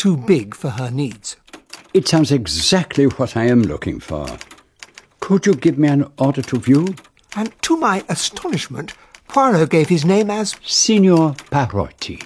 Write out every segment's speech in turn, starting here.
too big for her needs. It sounds exactly what I am looking for. Could you give me an order to view? And to my astonishment, Poirot gave his name as Signor Parotti.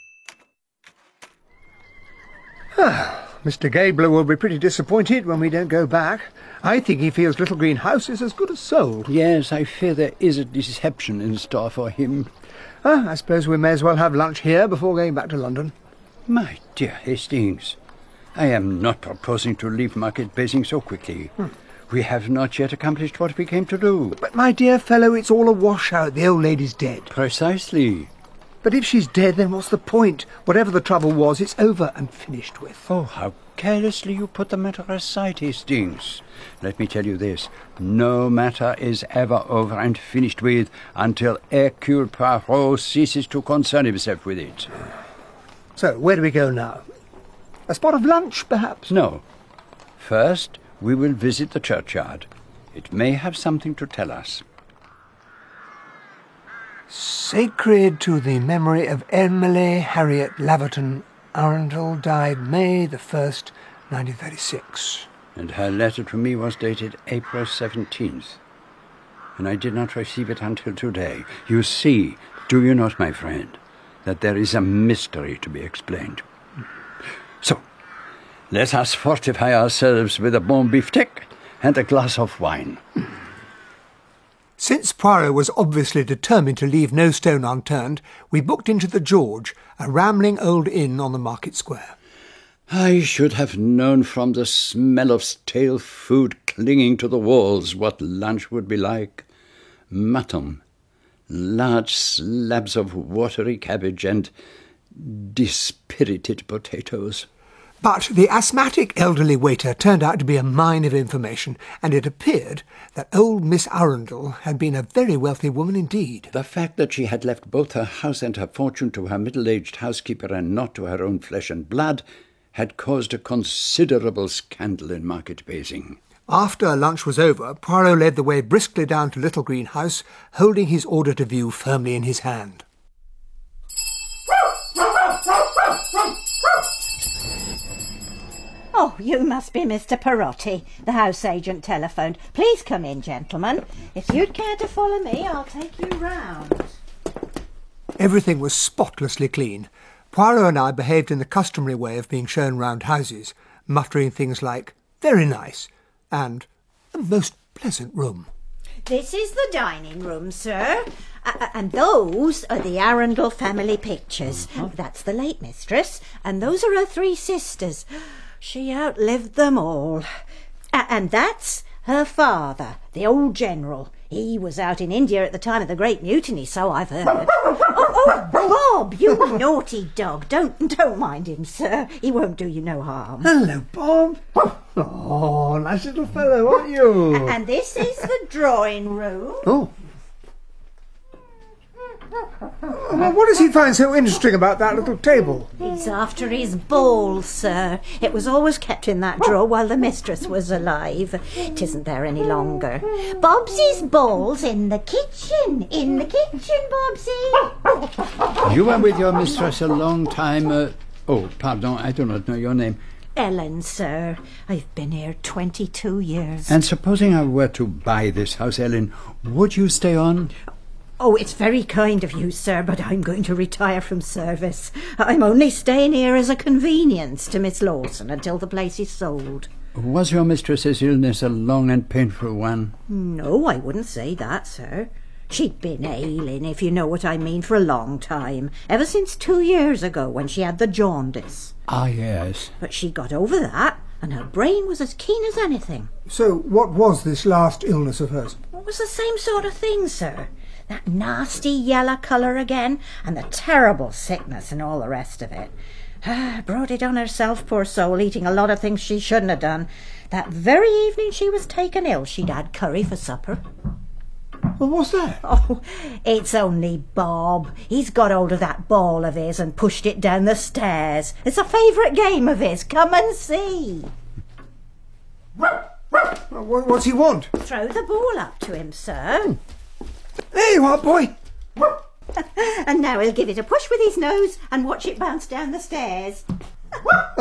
Mr. Gabler will be pretty disappointed when we don't go back. I think he feels Little Green House is as good as sold. Yes, I fear there is a deception in store for him. I suppose we may as well have lunch here before going back to London. My dear Hastings, I am not proposing to leave Market Basing so quickly. We have not yet accomplished what we came to do. But, my dear fellow, it's all a washout. The old lady's dead. Precisely. But if she's dead, then what's the point? Whatever the trouble was, it's over and finished with. Oh, how carelessly you put the matter aside, Hastings. Let me tell you this. No matter is ever over and finished with until Hercule Poirot ceases to concern himself with it. So, where do we go now? A spot of lunch, perhaps? No. First, we will visit the churchyard. It may have something to tell us. Sacred to the memory of Emily Harriet Laverton Arundel, died May the 1st, 1936. And her letter to me was dated April 17th. And I did not receive it until today. You see, do you not, my friend, that there is a mystery to be explained? So, let us fortify ourselves with a bon beefsteak and a glass of wine. Since Poirot was obviously determined to leave no stone unturned, we booked into the George, a rambling old inn on the market square. I should have known from the smell of stale food clinging to the walls what lunch would be like. Mutton, large slabs of watery cabbage and dispirited potatoes. But the asthmatic elderly waiter turned out to be a mine of information, and it appeared that old Miss Arundel had been a very wealthy woman indeed. The fact that she had left both her house and her fortune to her middle-aged housekeeper and not to her own flesh and blood had caused a considerable scandal in Market Basing. After lunch was over, Poirot led the way briskly down to Little Green House, holding his order to view firmly in his hand. Oh, you must be Mr. Parotti. The house agent telephoned. Please come in, gentlemen. If you'd care to follow me, I'll take you round. Everything was spotlessly clean. Poirot and I behaved in the customary way of being shown round houses, muttering things like, "very nice," and "a most pleasant room." This is the dining room, sir. And those are the Arundel family pictures. That's the late mistress, and those are her 3 sisters. She outlived them all. And that's her father, the old general. He was out in India at the time of the Great Mutiny, so I've heard. Oh, Bob, you naughty dog. Don't mind him, sir. He won't do you no harm. Hello, Bob. Oh, nice little fellow, aren't you? And this is the drawing room. Oh. Well, what does he find so interesting about that little table? He's after his balls, sir. It was always kept in that drawer while the mistress was alive. It isn't there any longer. Bobsy's balls in the kitchen. In the kitchen, Bobsy. You were with your mistress a long time. Pardon, I do not know your name. Ellen, sir. I've been here 22 years. And supposing I were to buy this house, Ellen, would you stay on? Oh, it's very kind of you, sir, but I'm going to retire from service. I'm only staying here as a convenience to Miss Lawson until the place is sold. Was your mistress's illness a long and painful one? No, I wouldn't say that, sir. She'd been ailing, if you know what I mean, for a long time, ever since 2 years ago when she had the jaundice. Ah, yes. But she got over that, and her brain was as keen as anything. So what was this last illness of hers? It was the same sort of thing, sir. That nasty yellow colour again, and the terrible sickness and all the rest of it. Brought it on herself, poor soul, eating a lot of things she shouldn't have done. That very evening she was taken ill, she'd had curry for supper. Well, what's that? Oh, it's only Bob. He's got hold of that ball of his and pushed it down the stairs. It's a favourite game of his. Come and see. What's he want? Throw the ball up to him, sir. There you are, boy. And now he'll give it a push with his nose and watch it bounce down the stairs.